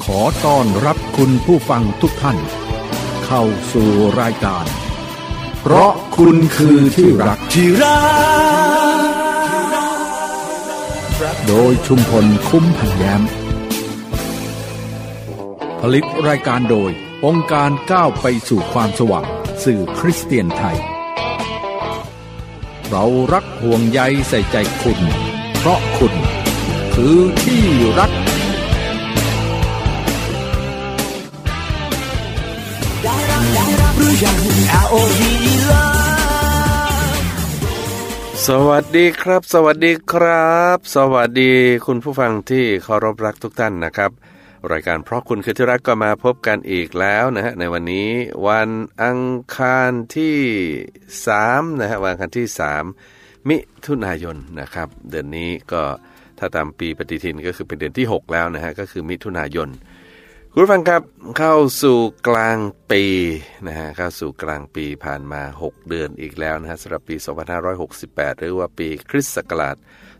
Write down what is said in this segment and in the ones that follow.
ขอต้อนรับคุณผู้ฟังทุกท่านเข้าสู่รายการเพราะคุณคือที่รักโดยชุมพลคุ้มพันแย้มผลิตรายการโดยองค์การก้าวไปสู่ความสว่างสื่อคริสเตียนไทยเรารักห่วงใยใส่ใจคุณเพราะคุณคือที่รักสวัสดีครับสวัสดีครับสวัสดีคุณผู้ฟังที่เคารพรักทุกท่านนะครับรายการเพราะคุณคือที่รักก็มาพบกันอีกแล้วนะฮะในวันนี้วันอังคารที่3นะฮะวันอังคารที่3มิถุนายนนะครับเดือนนี้ก็ถ้าตามปีปฏิทินก็คือเป็นเดือนที่6แล้วนะฮะก็คือมิถุนายนคุณผู้ฟังครับเข้าสู่กลางปีนะฮะเข้าสู่กลางปีผ่านมา6เดือนอีกแล้วนะฮะสำหรับปี2568หรือว่าปีคริสต์ศักราช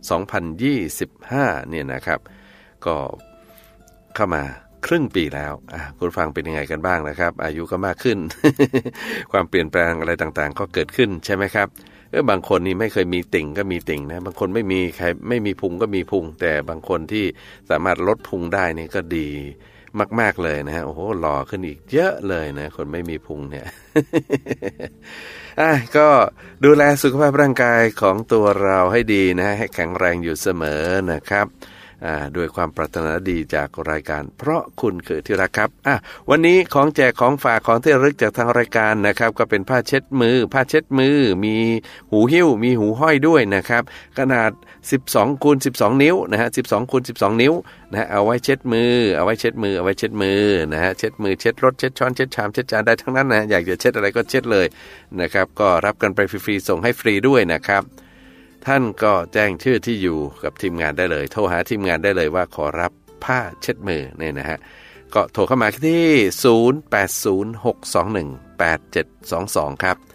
2025เนี่ยนะครับก็เข้ามาครึ่งปีแล้วคุณผู้ฟังเป็นยังไงกันบ้างนะครับอายุก็มากขึ้น ความเปลี่ยนแปลงอะไรต่างๆก็เกิดขึ้นใช่ไหมครับบางคนนี่ไม่เคยมีติ่งก็มีติ่งนะบางคนไม่มีใครไม่มีพุงก็มีพุงแต่บางคนที่สามารถลดพุงได้นี่ก็ดีมากๆเลยนะฮะโอ้โหหล่อขึ้นอีกเยอะเลยนะคนไม่มีพุงเนี่ย ก็ดูแลสุขภาพร่างกายของตัวเราให้ดีนะให้แข็งแรงอยู่เสมอนะครับด้วยความปรารถนาดีจากรายการเพราะคุณคือที่รักครับวันนี้ของแจกของฝากของที่ระลึกจากทางรายการนะครับก็เป็นผ้าเช็ดมือมีหูหิ้วมีหูห้อยด้วยนะครับขนาด12 x 12 นิ้วนะฮะ12 x 12 นิ้วนะฮะเอาไว้เช็ดมือนะฮะเช็ดมือเช็ดรถเช็ดช้อนเช็ดชามเช็ดจานได้ทั้งนั้นนะอยากจะเช็ดอะไรก็เช็ดเลยนะครับก็รับกันไปฟรีๆส่งให้ฟรีด้วยนะครับท่านก็แจ้งชื่อที่อยู่กับทีมงานได้เลยโทรหาทีมงานได้เลยว่าขอรับผ้าเช็ดมือเนี่ยนะฮะก็โทรเข้ามาที่0806218722ครับ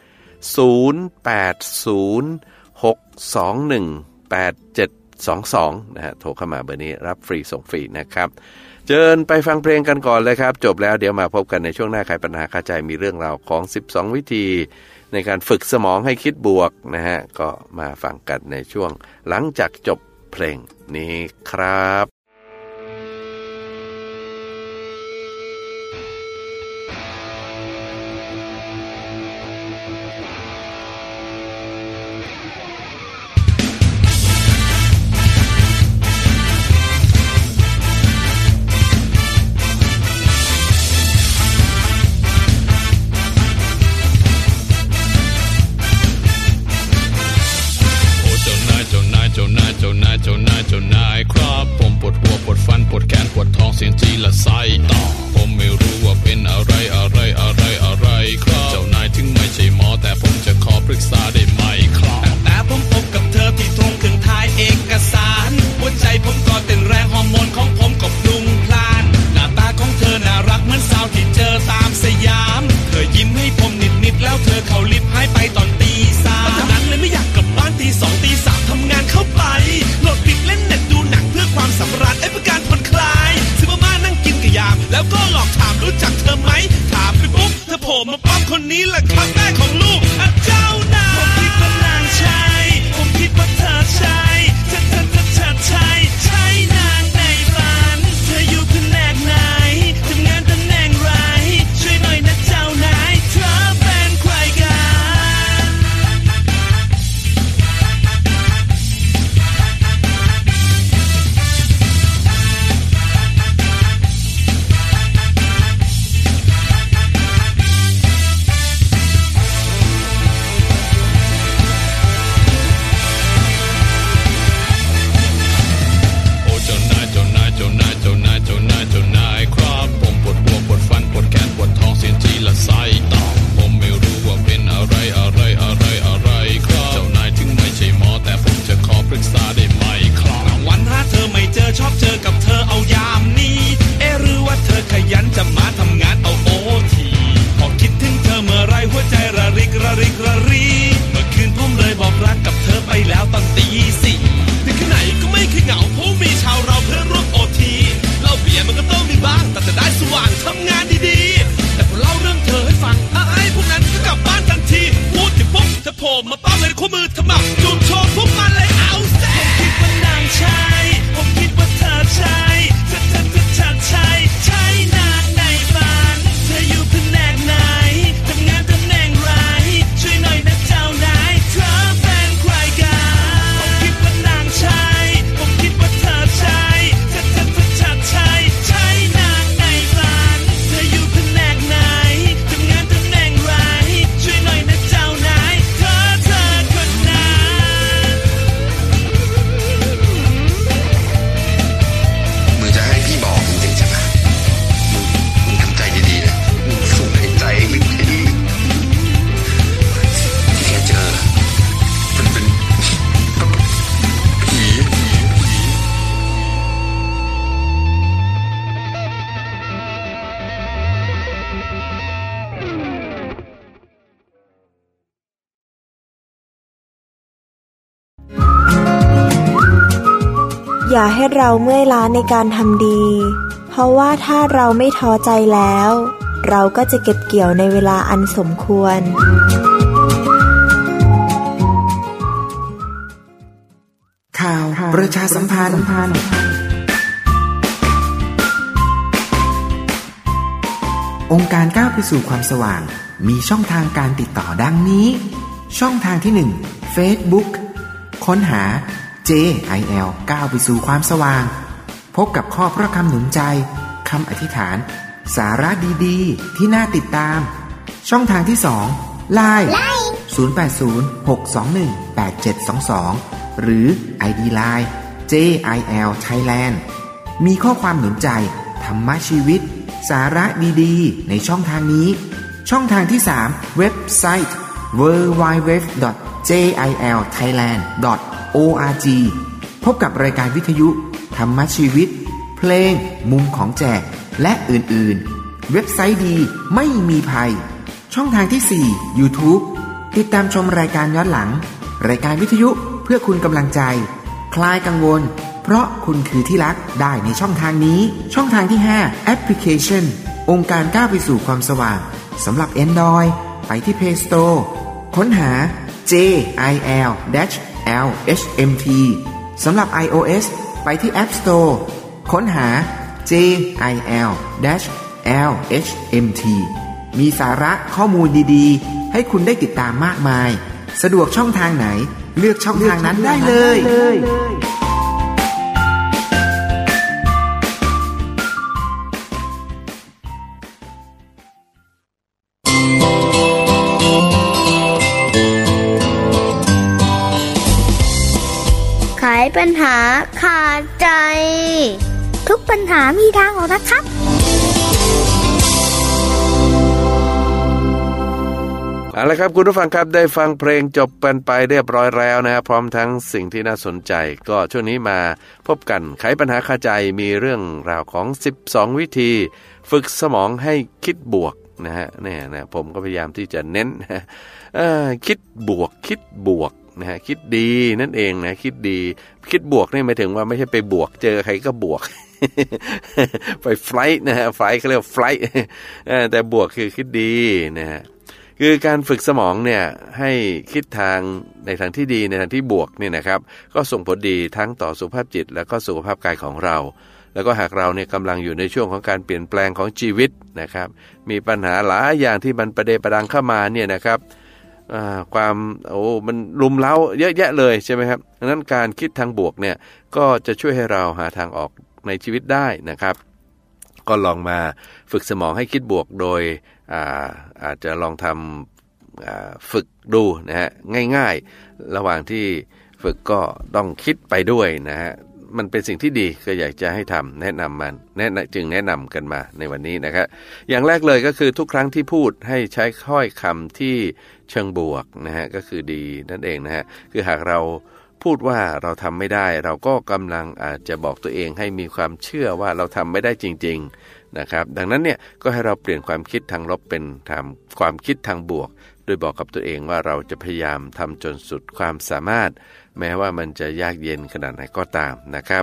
0806218722นะฮะโทรเข้ามาเบอร์นี้รับฟรีส่งฟรีนะครับเชิญไปฟังเพลงกันก่อนเลยครับจบแล้วเดี๋ยวมาพบกันในช่วงหน้าไขปัญหาคาใจมีเรื่องราวของ12วิธีในการฝึกสมองให้คิดบวกนะฮะก็มาฟังกันในช่วงหลังจากจบเพลงนี้ครับเจ้านายครับผมปวดหัวปวดฟันปวดแขนปวดท้องเสียงจีละไส้ต่อผมไม่รู้ว่าเป็นอะไรครับเจ้านายถึงไม่ใช่หมอแต่ผมจะขอปรึกษาได้ไหมครับตั้งแต่ผมพบกับเธอที่ตรงถึงท้ายเอกสารหัวใจผมก็เต้นแรงฮอร์โมนของผมก็พลุ่งพล่านหน้าตาของเธอน่ารักเหมือนสาวที่เจอตามสยามเธอยิ้มให้ผมนิดแล้วเธอเข้าลิฟต์หายไปตอนตี 3เพราะฉะนั้นเลยไม่อยากกลับบ้านตี 2 ตี 3ทำงานเข้าไปโหลดติดเล่นเน็ตดูหนังเพื่อความสำราญเพื่อการผ่อนคลายซื้อมาม่านั่งกินกะยามแล้วก็หลอกถามรู้จักเธอไหมอย่าให้เราเมื่อยล้าในการทำดีเพราะว่าถ้าเราไม่ท้อใจแล้วเราก็จะเก็บเกี่ยวในเวลาอันสมควรข่าวประชาสัมพันธ์องค์การก้าวไปสู่ความสว่างมีช่องทางการติดต่อดังนี้ช่องทางที่1 Facebook ค้นหา JIL ก้าวไปสู่ความสว่างพบกับข้อพระคำหนุนใจคำอธิษฐานสาระดีๆที่น่าติดตามช่องทางที่2 LINE 0806218722 หรือ ID Line JIL Thailand มีข้อความหนุนใจธรรมะชีวิตสาระดีๆในช่องทางนี้ช่องทางที่3เว็บไซต์ www.jilthailand.org พบกับรายการวิทยุธรรมะชีวิตเพลงมุมของแจกและอื่นๆเว็บไซต์ดีไม่มีภัยช่องทางที่4 YouTube ติดตามชมรายการย้อนหลังรายการวิทยุเพื่อคุณกำลังใจคลายกังวลเพราะคุณคือที่รักได้ในช่องทางนี้ช่องทางที่5แอปพลิเคชันองค์การก้าวไปสู่ความสว่างสำหรับ Android ไปที่ Play Store ค้นหา JIL-LHMT สำหรับ iOS ไปที่ App Store ค้นหา JIL-LHMT มีสาระข้อมูลดีๆให้คุณได้ติดตามมากมายสะดวกช่องทางไหนเลือกช่องทางนั้นได้เลยไขปัญหาขาดใจทุกปัญหามีทางออกนะครับเอาละครับคุณผู้ฟังครับได้ฟังเพลงจบกันไปเรียบร้อยแล้วนะครับพร้อมทั้งสิ่งที่น่าสนใจก็ช่วงนี้มาพบกันไขปัญหาคาใจมีเรื่องราวของ12วิธีฝึกสมองให้คิดบวกนะฮะเนี่ยนะผมก็พยายามที่จะเน้นคิดบวกนะฮะคิดดีนั่นเองนะคิดดีคิดบวกนี่หมายถึงว่าไม่ใช่ไปบวกเจอใครก็บวก ไปไฟล์นะฮะไฟล์เขาเรียกไฟล์แต่บวกคือคิดดีนะฮะคือการฝึกสมองเนี่ยให้คิดทางในทางที่ดีในทางที่บวกเนี่ยนะครับก็ส่งผลดีทั้งต่อสุขภาพจิตแล้วก็สุขภาพกายของเราแล้วก็หากเราเนี่ยกำลังอยู่ในช่วงของการเปลี่ยนแปลงของชีวิตนะครับมีปัญหาหลายอย่างที่มันประเดประดังเข้ามาเนี่ยนะครับความมันลุมเล้าเยอะแยะเลยใช่ไหมครับดังนั้นการคิดทางบวกเนี่ยก็จะช่วยให้เราหาทางออกในชีวิตได้นะครับก็ลองมาฝึกสมองให้คิดบวกโดยอาจจะลองทำฝึกดูนะฮะง่ายๆระหว่างที่ฝึกก็ต้องคิดไปด้วยนะฮะมันเป็นสิ่งที่ดีก็อยากจะให้ทำแนะนำมันจึงแนะนำกันมาในวันนี้นะครับอย่างแรกเลยก็คือทุกครั้งที่พูดให้ใช้ถ้อยคำที่เชิงบวกนะฮะก็คือดีนั่นเองนะฮะคือหากเราพูดว่าเราทำไม่ได้เราก็กำลังอาจจะบอกตัวเองให้มีความเชื่อว่าเราทำไม่ได้จริงๆนะครับดังนั้นเนี่ยก็ให้เราเปลี่ยนความคิดทางลบเป็นความคิดทางบวกโดยบอกกับตัวเองว่าเราจะพยายามทำจนสุดความสามารถแม้ว่ามันจะยากเย็นขนาดไหนก็ตามนะครับ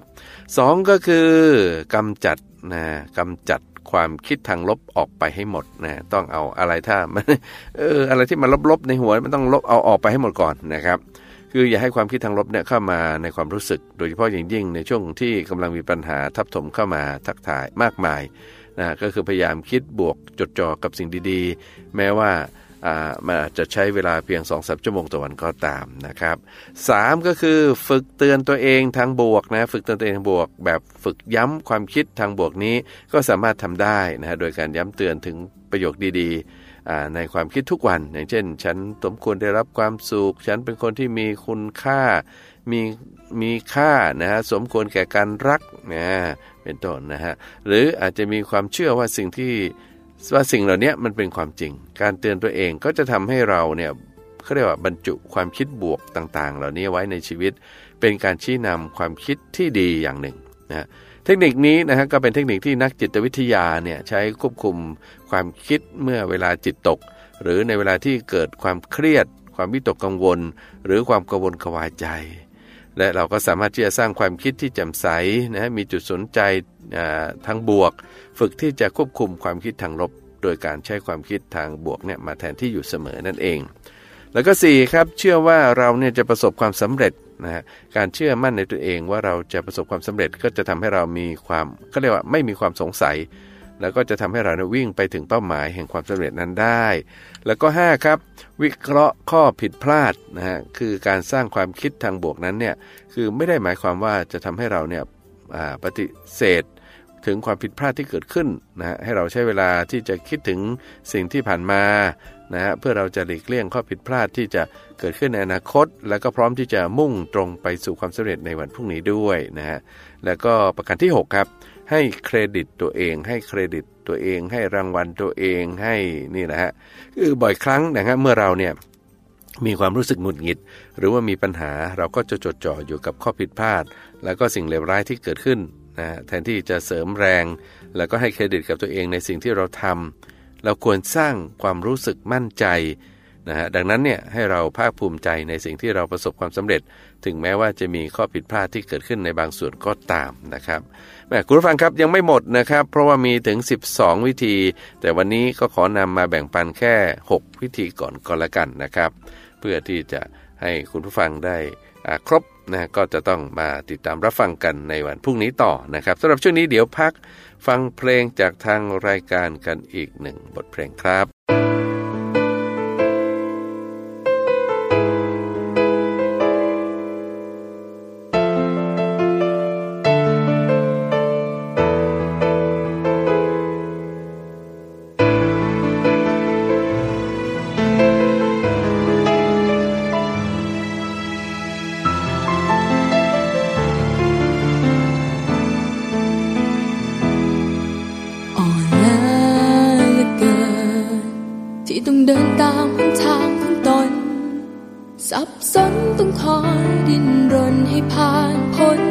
2ก็คือกำจัดความคิดทางลบออกไปให้หมดนะต้องเอาอะไรถ้ามันอะไรที่มันลบๆในหัวมันต้องลบเอาออกไปให้หมดก่อนนะครับคืออย่าให้ความคิดทางลบเนี่ยเข้ามาในความรู้สึกโดยเฉพาะอย่างยิ่งในช่วงที่กำลังมีปัญหาทับถมเข้ามาทักทายมากมายนะก็คือพยายามคิดบวกจดจ่อกับสิ่งดีๆแม้ว่ามันอาจจะใช้เวลาเพียง 2-3 ชั่วโมงต่อวันก็ตามนะครับ3ก็คือฝึกเตือนตัวเองทางบวกนะฝึกเตือนตัวเองทางบวกแบบฝึกย้ำความคิดทางบวกนี้ก็สามารถทำได้นะโดยการย้ำเตือนถึงประโยคดีๆในความคิดทุกวันอย่างเช่นฉันสมควรได้รับความสุขฉันเป็นคนที่มีคุณค่ามีค่านะฮะสมควรแก่การรักนะเป็นต้นนะฮะหรืออาจจะมีความเชื่อว่าสิ่งเหล่านี้มันเป็นความจริงการเตือนตัวเองก็จะทำให้เราเนี่ยเขาเรียกว่าบรรจุความคิดบวกต่างๆเหล่านี้ไว้ในชีวิตเป็นการชี้นำความคิดที่ดีอย่างหนึ่งนะเทคนิคนี้นะฮะก็เป็นเทคนิคที่นักจิตวิทยาเนี่ยใช้ควบคุมความคิดเมื่อเวลาจิตตกหรือในเวลาที่เกิดความเครียดความวิตกกังวลหรือความกังวลกวายใจและเราก็สามารถที่จะสร้างความคิดที่แจ่มใสนะมีจุดสนใจทางบวกฝึกที่จะควบคุมความคิดทางลบโดยการใช้ความคิดทางบวกเนี่ยมาแทนที่อยู่เสมอนั่นเองแล้วก็4ครับเชื่อว่าเราเนี่ยจะประสบความสำเร็จนะฮะการเชื่อมั่นในตัวเองว่าเราจะประสบความสำเร็จก็จะทำให้เรามีความก็เรียกว่าไม่มีความสงสัยแล้วก็จะทำให้เราวิ่งไปถึงเป้าหมายแห่งความสำเร็จนั้นได้แล้วก็5ครับวิเคราะห์ข้อผิดพลาดนะฮะคือการสร้างความคิดทางบวกนั้นเนี่ยคือไม่ได้หมายความว่าจะทำให้เราเนี่ยปฏิเสธถึงความผิดพลาดที่เกิดขึ้นนะฮะให้เราใช้เวลาที่จะคิดถึงสิ่งที่ผ่านมานะฮะเพื่อเราจะหลีกเลี่ยงข้อผิดพลาดที่จะเกิดขึ้นในอนาคตแล้วก็พร้อมที่จะมุ่งตรงไปสู่ความสำเร็จในวันพรุ่งนี้ด้วยนะฮะแล้วก็ประการที่6ครับให้เครดิตตัวเองให้เครดิตตัวเองให้รางวัลตัวเองให้นี่นะฮะคือบ่อยครั้งนะฮะเมื่อเราเนี่ยมีความรู้สึกหงุดหงิดหรือว่ามีปัญหาเราก็จะจดจ่ออยู่กับข้อผิดพลาดแล้วก็สิ่งเลวร้ายที่เกิดขึ้นนะแทนที่จะเสริมแรงแล้วก็ให้เครดิตกับตัวเองในสิ่งที่เราทำเราควรสร้างความรู้สึกมั่นใจนะฮะดังนั้นเนี่ยให้เราภาคภูมิใจในสิ่งที่เราประสบความสำเร็จถึงแม้ว่าจะมีข้อผิดพลาดที่เกิดขึ้นในบางส่วนก็ตามนะครับคุณผู้ฟังครับยังไม่หมดนะครับเพราะว่ามีถึง12วิธีแต่วันนี้ก็ขอนำมาแบ่งปันแค่6วิธีก่อนก็แล้วกันนะครับเพื่อที่จะให้คุณผู้ฟังได้ครบนะก็จะต้องมาติดตามรับฟังกันในวันพรุ่งนี้ต่อนะครับสำหรับช่วงนี้เดี๋ยวพักฟังเพลงจากทางรายการกันอีก1บทเพลงครับสับสนต้องคอยดิ้นรนให้ผ่านพ้น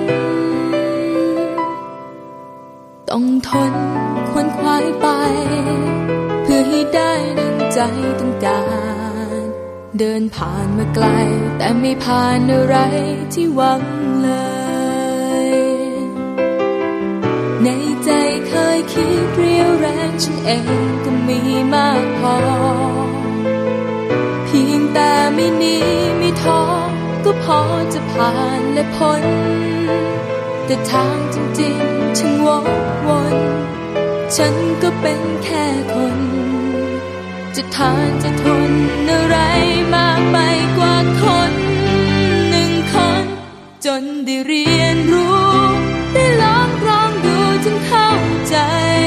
ต้องทนควนควายไปเพื่อให้ได้ดังใจต้องการเดินผ่านมาไกลแต่ไม่ผ่านอะไรที่หวังเลยในใจเคยคิดเรียวแรงฉันเองก็มีมากพอเพียงแต่ไม่หนีไม่ท้อก็พอจะผ่านและพ้นแต่ทางจริงๆฉันวกวนฉันก็เป็นแค่คนจะทานจะทนอะไรมากไปกว่าคนหนึ่งคนจนได้เรียนรู้ได้ลองดูจนเข้าใจ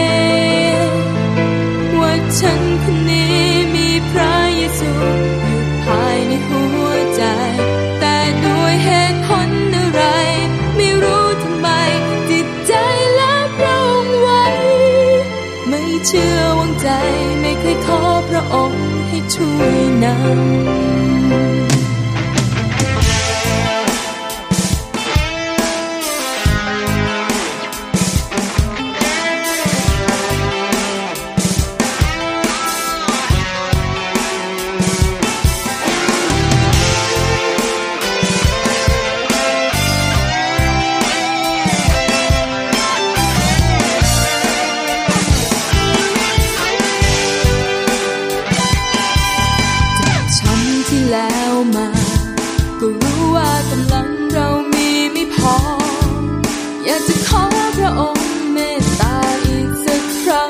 ว่าฉันคนนี้มีพระเยซูอยู่ภายในหัวใจแต่ด้วยเหตุผลอะไรไม่รู้ทำไมจิตใจละพระองค์ไว้ไม่เชื่อวางใจไม่เคยขอพระองค์ให้ช่วยนำแล้วมาก็รู้ว่ากำลังเรามีไม่พออยากจะขอพระองค์เมตตาอีกสักครั้ง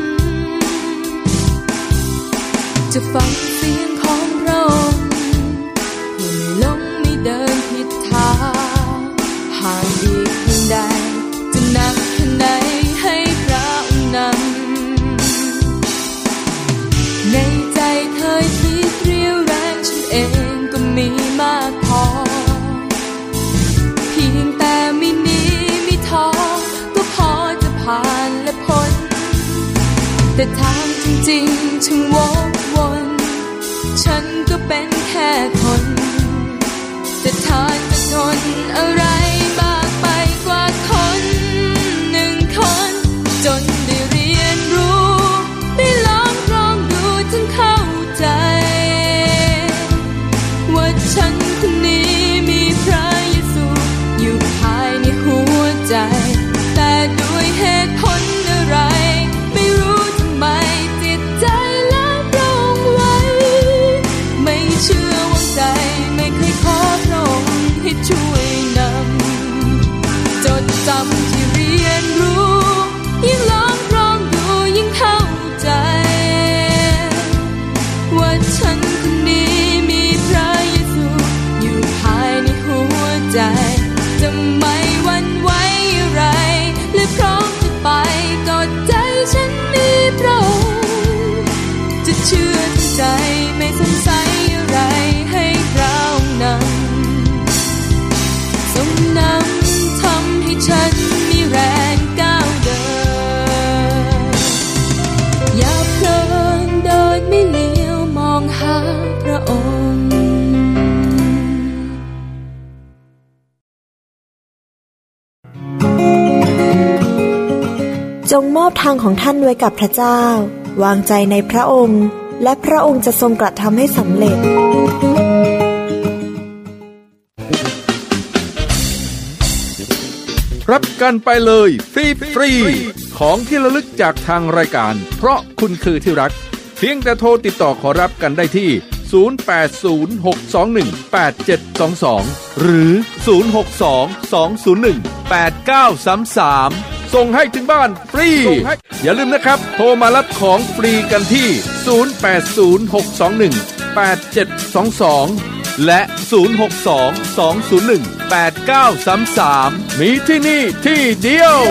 จะฟังเสียงของพระองค์เพื่อไม่หลงไม่เดินผิดทางห่างอีกเพียงใดจะหนักแค่ไหนให้พระองค์นำในใจเคยคิดเรียวแรงฉันเองก็มีมากพอเพียงแต่ไม่หนีไม่ท้อก็พอจะผ่านและพ้นแต่ทางจริงๆฉันวกวนฉันก็เป็นแค่คนจะทานจะทนอะไรมากไปกว่าคนหนึ่งคนจนได้เรียนรู้ได้ลองดูจนเข้าใจว่าฉันคนนี้มีพระเยซูงมอบทางของท่านไว้กับพระเจ้าวางใจในพระองค์และพระองค์จะทรงกระทำให้สำเร็จรับกันไปเลยฟรีของที่ระลึกจากทางรายการเพราะคุณคือที่รักเพียงแต่โทรติดต่อขอรับกันได้ที่0806218722หรือ0622018933ส่งให้ถึงบ้านฟรีอย่าลืมนะครับโทรมารับของฟรีกันที่0806218722และ0622018933มีที่นี่ที่เดียว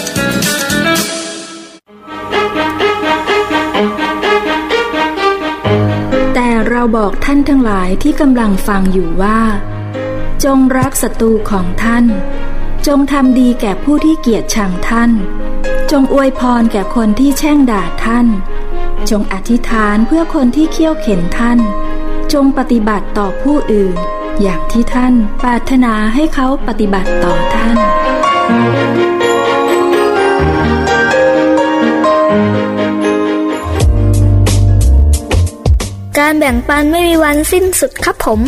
แต่เราบอกท่านทั้งหลายที่กำลังฟังอยู่ว่าจงรักศัตรูของท่านจงทำดีแก่ผู้ที่เกลียดชังท่านจงอวยพรแก่คนที่แช่งด่าท่านจงอธิษฐานเพื่อคนที่เคี่ยวเข็นท่านจงปฏิบัติต่อผู้อื่นอย่างที่ท่านปรารถนาให้เขาปฏิบัติต่อท่านการแบ่งปันไม่มีวันสิ้นสุดครับผม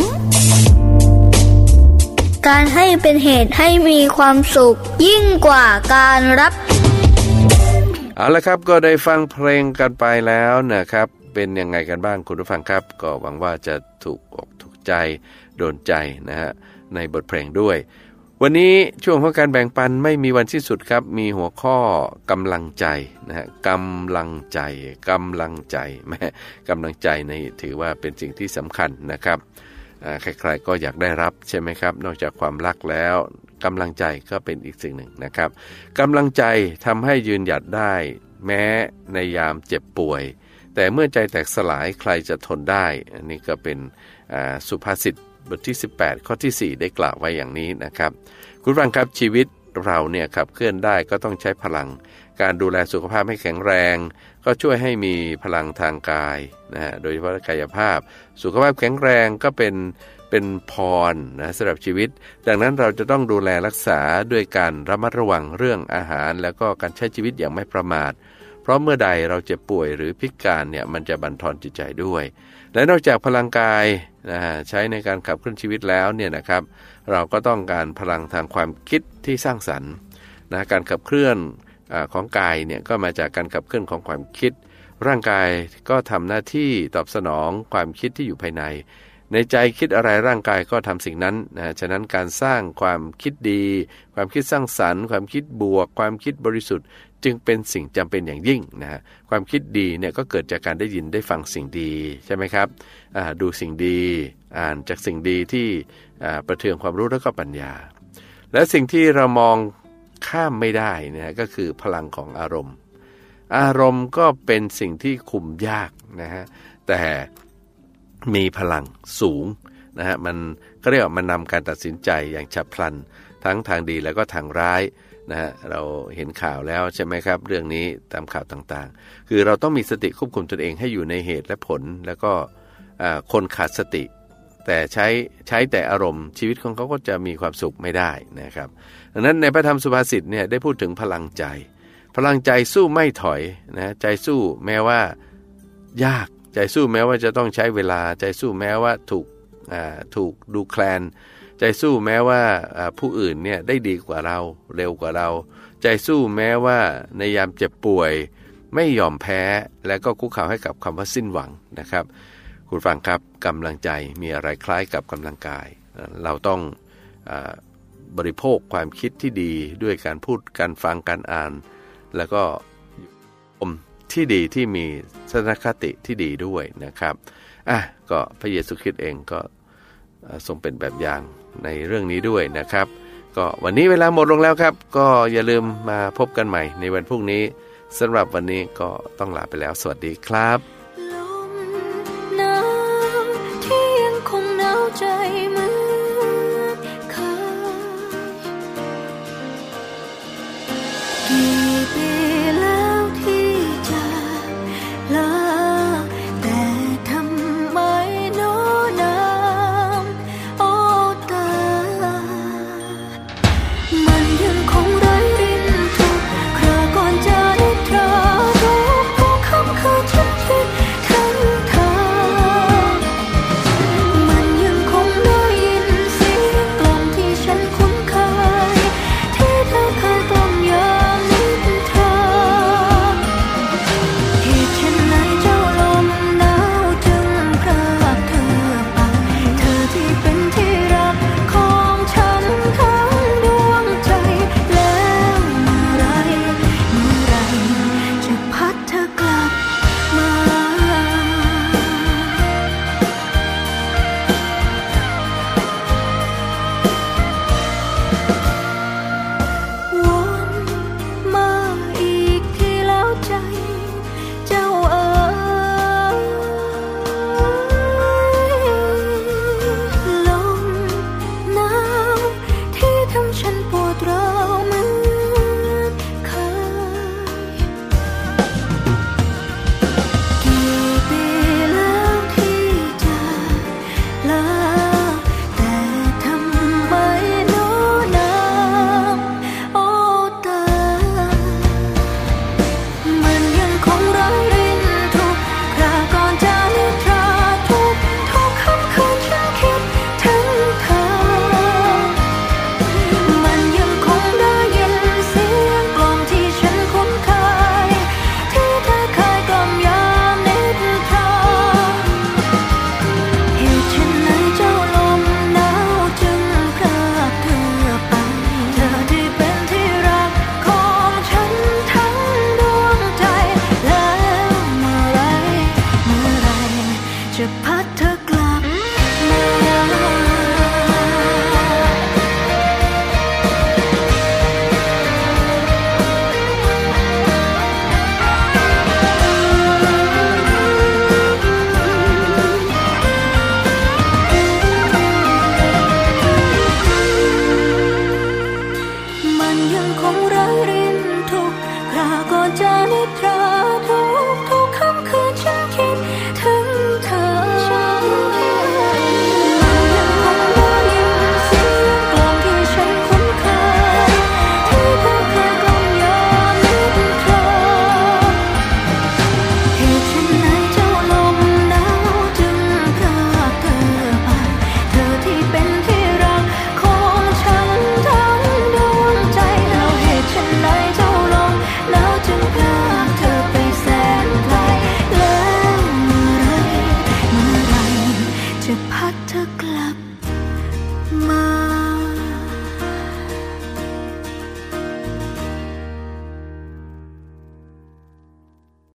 การให้เป็นเหตุให้มีความสุขยิ่งกว่าการรับเอาละครับก็ได้ฟังเพลงกันไปแล้วนะครับเป็นยังไงกันบ้างคุณผู้ฟังครับก็หวังว่าจะถูกอกถูกใจโดนใจนะฮะในบทเพลงด้วยวันนี้ช่วงของการแบ่งปันไม่มีวันสิ้นสุดครับมีหัวข้อกำลังใจนะฮะกำลังใจแม่กำลังใจในถือว่าเป็นสิ่งที่สำคัญนะครับใครๆก็อยากได้รับใช่ไหมครับนอกจากความรักแล้วกำลังใจก็เป็นอีกสิ่งหนึ่งนะครับกำลังใจทำให้ยืนหยัดได้แม้ในยามเจ็บป่วยแต่เมื่อใจแตกสลายใครจะทนได้อันนี้ก็เป็นสุภาษิตบทที่18ข้อที่4ได้กล่าวไว้อย่างนี้นะครับคุณฟังครับชีวิตเราเนี่ยขับเคลื่อนได้ก็ต้องใช้พลังการดูแลสุขภาพให้แข็งแรงก็ช่วยให้มีพลังทางกายนะฮะโดยเฉพาะกายภาพสุขภาพแข็งแรงก็เป็นพรนะสำหรับชีวิตดังนั้นเราจะต้องดูแลรักษาด้วยการระมัดระวังเรื่องอาหารแล้วก็การใช้ชีวิตอย่างไม่ประมาทเพราะเมื่อใดเราเจ็บป่วยหรือพิการเนี่ยมันจะบั่นทอนจิตใจด้วยและนอกจากพลังกายใช้ในการขับเคลื่อนชีวิตแล้วเนี่ยนะครับเราก็ต้องการพลังทางความคิดที่สร้างสรรค์นะการขับเคลื่อนของกายเนี่ยก็มาจากการขับเคลื่อนของความคิดร่างกายก็ทำหน้าที่ตอบสนองความคิดที่อยู่ภายในใจคิดอะไรร่างกายก็ทำสิ่งนั้นนะฉะนั้นการสร้างความคิดดีความคิดสร้างสรรค์ความคิดบวกความคิดบริสุทธิ์จึงเป็นสิ่งจำเป็นอย่างยิ่งนะความคิดดีเนี่ยก็เกิดจากการได้ยินได้ฟังสิ่งดีใช่ไหมครับดูสิ่งดีอ่านจากสิ่งดีที่ประเทืองความรู้แล้วก็ปัญญาและสิ่งที่เรามองข้ามไม่ได้นะก็คือพลังของอารมณ์ก็เป็นสิ่งที่คุมยากนะฮะแต่มีพลังสูงนะฮะมันก็เรียกว่ามันนำการตัดสินใจอย่างฉับพลันทั้งทางดีแล้วก็ทางร้ายนะฮะเราเห็นข่าวแล้วใช่ไหมครับเรื่องนี้ตามข่าวต่างๆคือเราต้องมีสติควบคุมตนเองให้อยู่ในเหตุและผลแล้วก็คนขาดสติแต่ใช้แต่อารมณ์ชีวิตของเขาก็จะมีความสุขไม่ได้นะครับดังนั้นในพระธรรมสุภาษิตเนี่ยได้พูดถึงพลังใจสู้ไม่ถอยนะใจสู้แม้ว่ายากใจสู้แม้ว่าจะต้องใช้เวลาใจสู้แม้ว่าถูกดูแคลนใจสู้แม้ว่าผู้อื่นเนี่ยได้ดีกว่าเราเร็วกว่าเราใจสู้แม้ว่าในยามเจ็บป่วยไม่ยอมแพ้และก็คุกเข่าให้กับคำว่าสิ้นหวังนะครับคุณฟังครับกำลังใจมีอะไรคล้ายกับกำลังกายเราต้องบริโภคความคิดที่ดีด้วยการพูดการฟังการอ่านแล้วก็ที่ดีที่มีทัศนคติที่ดีด้วยนะครับก็พระเยซูคริสต์เองก็ทรงเป็นแบบอย่างในเรื่องนี้ด้วยนะครับก็วันนี้เวลาหมดลงแล้วครับก็อย่าลืมมาพบกันใหม่ในวันพรุ่งนี้สำหรับวันนี้ก็ต้องลาไปแล้วสวัสดีครับ